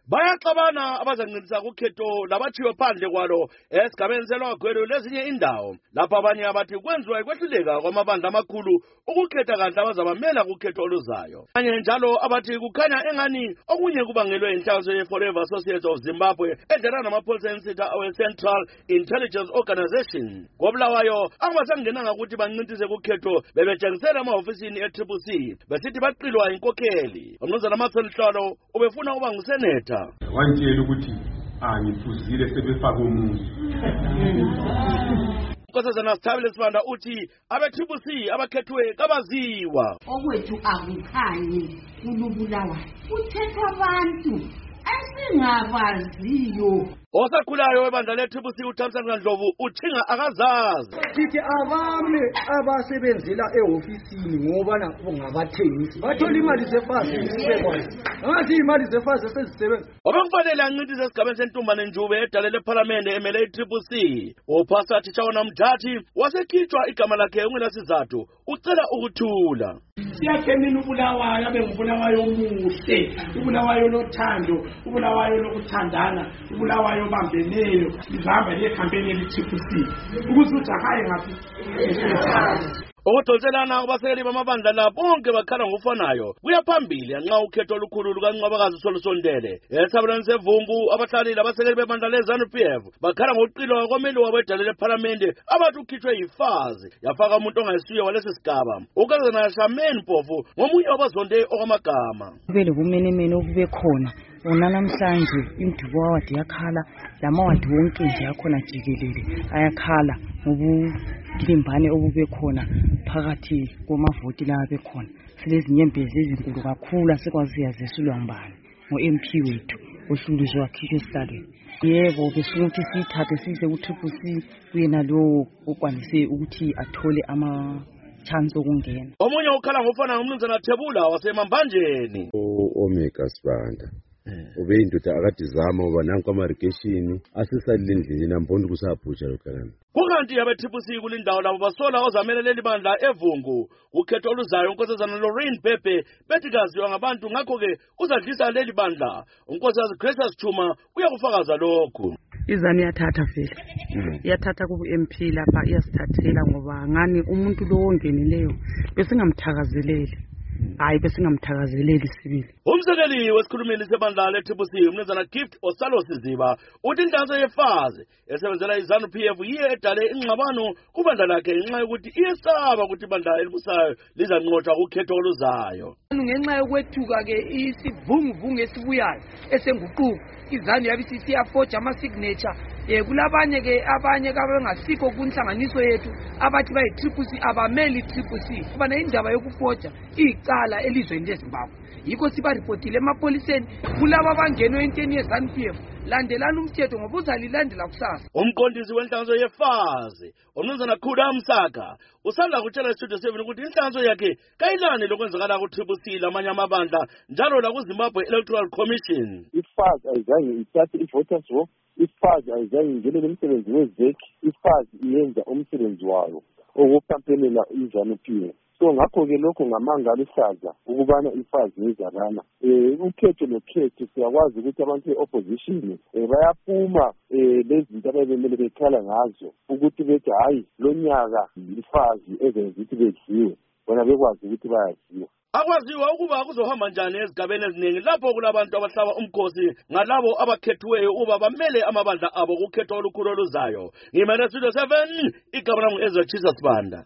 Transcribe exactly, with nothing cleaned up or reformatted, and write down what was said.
bayaxabana abazancedisa kukhetho labathiwe phandle kwalo esigabeni selwagwelo lezinye indawo lapho abanye abathi kwenziwa ikwehluleka kwamabandla amakhulu ukukhetha kahle abazabamela kukhetho oluzayo. Kanye njalo abathi kukhanya engani okunye kubangelwe inhlanganiso ye-Forever Associates of Zimbabwe edlala namapholisa ensitha awe-Central Intelligence Organization. Kobulawayo angabasangenanga ukuthi bancintise kukhetho bebetshengisela emahofisini e-Triple C besithi baqilwa inkokheli. Umnumzana Marcel Hlolo ubefuna ukuba nguseneta. Wantshela ukuthi angifuzile sebefaka umuntu. Nkosazana Sithabile Sibanda uthi abe-Triple C abakhethwe kabaziwa. Okwethu akukhanyi kulubulawa kuthethwa abantu esingabaziyo. Osakhulayo webandla le-Triple C uThamsanqa Ndlovu uthinga akazazi. Sithi abame abasebenzela ehofisini ngoba nakho ngabathengisi bathola imali zefazi sibekwazi ngathi imali zefazi sezisebenza. Obekufanele ancintise esigabeni sentumbane Njube edale lephalamende emele i-Triple C. Upastor Tshawona Mdlathi wasekhitshwa igama lakhe ungelasizathu ucela ukuthula. Siyathemela uBulawayo abe nguBulawayo omuhle, uBulawayo lothando, uBulawayo lokuthandana, uBulawayo obambeneyo. Sizahamba le campaign ye-Triple C ukuthi ujahaye ngathi Ukudonselana kubasekeli bamabandla la bonke bakhala ngofanayo kuyaphambili nxa ukhetho olukhulu lukaNcwabakazi Solusondele. Esabelweni sevumbu abahlali labasekeli bebandla le-ZANU P F bakhala ngokuqilwa komeli wabo edale lephalamende abathi ukhitshwe yifazi yafaka umuntu ongayisuye walesi sigaba. Ukazana Shameni Mpofu ngomunye wabazonde okwamagama. Kube lobumenemene obube khona namhlanje imdubo wawadi yakhala lamawadi wonke nje yakhona jikelele ayakhala ngobuklimbane obube khona phakathi komavoti la bekhona. Silezinyembezi ezinkulu kakhulu asekwaziya zesulwa ngibani ngo-M P wethu ohluliswa wakhishwa esihlalweni. Yebo befuna ukuthi siyithathe siyise ku-Triple C kuyena lo okwanise ukuthi athole ama chance okungena. Omunye ukhala ngofana umnumzana Thebula wasemambanjeni. Omega Sibanda ube indoda akadizama uba nanku ama-irrigation asisalile endlini nampondi kusabhuja lokhalana. Kukanti abe-Triple C kulindawo labo basola ozamele leli bandla evungu ukhetho oluzayo unkosazana Lorraine Bhebhe bethi kaziwa ngabantu ngakho-ke uzadlisa leli bandla. Unkosikazi Gracious Chuma uyakufakaza lokhu. IZANU iyathatha vele iyathatha kubu-M P lapha iyasithathela ngoba ngani umuntu lo ongenileyo besingamthakazeleli. Hayi besingamthakazeleli sibili. Umsekeli wesikhulumeli sebandla le-Triple C umnumzana Gift Osalo Siziba uthi inhlanganiso yefazi esebenzela iZANU P F yiye edale ingxabano kubandla lakhe ngenxa yokuthi iyesaba ukuthi ibandla elibusayo lizanqotshwa kukhetho oluzayo. Ngenxa yokwethuka ke isivunguvungu esibuyayo esenguquko iZANU yabisi siyafoja ama-signature eh kulabanye ke abanye kabengasikho kunhlanganiso yethu abathi bayi-Triple C abameli i-Triple C kuba indaba yokufoja icala elizweni leZimbabwe. Yikho siba reportile emapoliseni kulabo abangenwe enteni yeZANU P F landelana umthetho ngoba uzalilandela kusasa. Umqondisi wenhlanganiso yefazi umnumzana Khula Msaka usanda kutshela istudio seven ukuthi inhlanganiso yakhe kayilani lokwenzakala ku-Triple C lamanye amabandla njalo la ku-Zimbabwe Electoral Commission. Ifazi ayizange ithathe i-voters roll, ifazi ayizange ingenele umsebenzi wezeki, ifazi iyenza umsebenzi wayo okukampenela iZANU P F. So ngakho-ke lokho ngamanga aluhlaza ukubana ifazi ngezabana. Um ukhetho nokhetho siyakwazi ukuthi abantu be-opposition um bayaphuma um lezinto ababemele bekhala ngazo ukuthi bethi hhayi lo nyaka ifazi ezenza ukuthi bedliwe bona bekwazi ukuthi bayaziwa. Akwaziwa ukuba kuzohamba njani ezigabeni eziningi lapho kulabantu abahlaba umkhosi ngalabo abakhethiweyo uba bamele amabandla abo kukhetho olukhulu oluzayo. Ngimele Studio seven igama langu Ezra Chisa Sibanda.